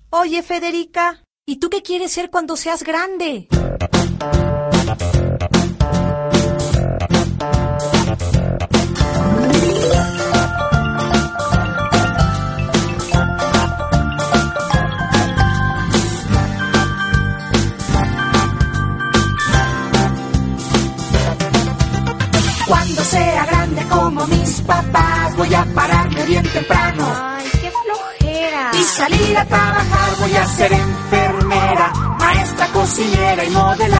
Oye, Federica, ¿y tú qué quieres ser cuando seas grande? Cuando sea grande como mis papás, voy a pararme bien temprano. Ay, qué flojera. Y salir a trabajar, voy a ser enfermera, maestra, cocinera y modelar.